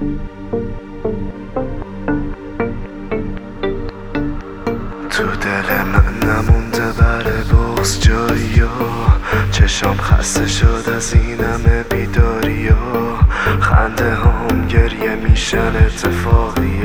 تو دل من نمونده برای بغض جایی چشام خسته شد از این همه بیداری خنده هم گریه میشن اتفاقی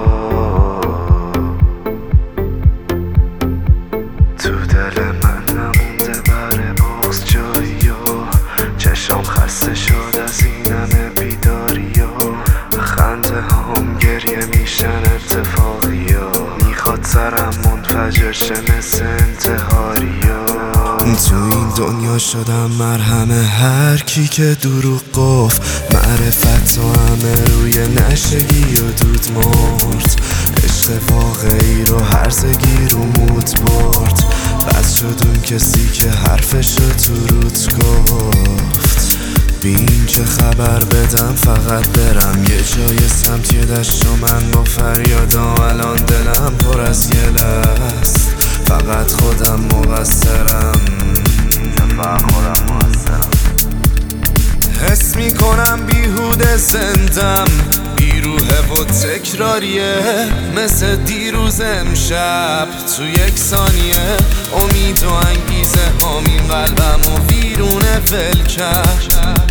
تو دل من نمونده برای بغض جایی چشام خسته شد از این همه بیداری خنده هم گریه میشن اتفاقی میخواد سرم منفجر شه مثل انتحاری تو این دنیا شدم مرهم هر کی که دروغ گفت معرفت تو همه روی نشگی و دود مرد عشق واقعی رو هرزگی رو موت برد بس شد اون کسی که حرفشو تو روت گفت بین که خبر بدم فقط برم یه جای سمت یه دشت و من با فریادم الان دلم پر از گله است فقط خودم مقصرم حس میکنم بیهوده زندم بیروحه و تکراریه مثل دیروز امشب تو یک ثانیه امید و انگیزه همین قلبم و ویرونه ول کرد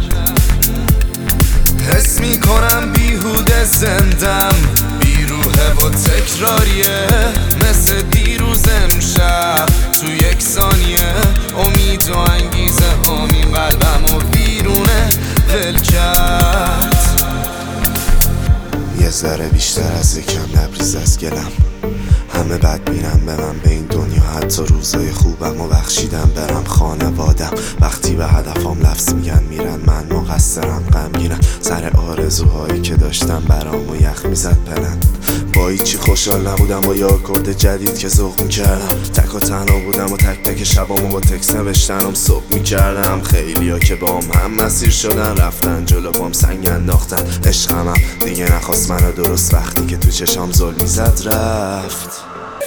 حس میکنم بیهوده زندم بیروحه و تکراریه مثل دیروز امشب تو یک ثانیه امید و انگیزه همین قلبم و ویرونه ول کرد یه ذره بیشتر از یکم لبریز از گلم همه بد بینم به من به این دنیا حتی روزای خوبم و بخشیدم برم خانوادم وقتی به هدفم لفظ میگن میرن من مقصرم غمگینم سر آرزوهایی که داشتم برام و یخ میزد پلن با هیچی خوشحال نبودم با یه آکورد جدید که ذوق میکردم تک و تنها بودم و تک تک شبامو با تکس نوشتنم صبح میکردم خیلیا که با هم مسیر شدن رفتن جلو بام سنگ انداختن عشقمم دیگه نخواست منو درست وقتی که تو چشام زل میزد رفت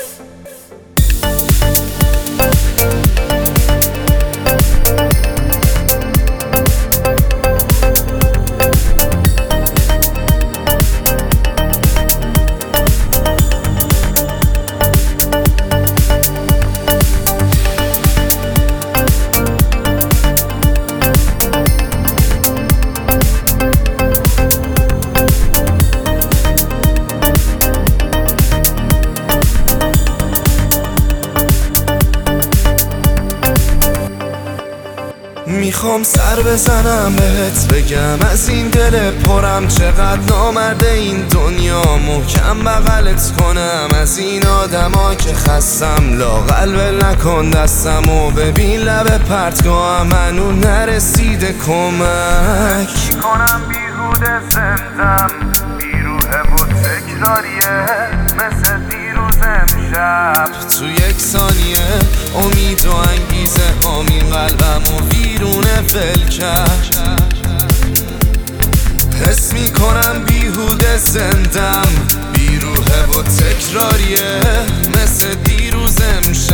میخوام سر بزنم بهت بگم از این دل پرم چقدر نامرده این دنیا محکم بغلت کنم از این آدما که خستم لااقل ول نکن دستم و ببین لب پرتگاهم منو نرسیده کمک میکنم بیهوده زندم بیروحه و تکراریه مثل دیروز امشب تو یک ثانیه امید و انگیزه همین قلبم و ویرونه ول کرد حس میکنم بیهوده زندم بیروحه و تکراریه مثل دیروز امشب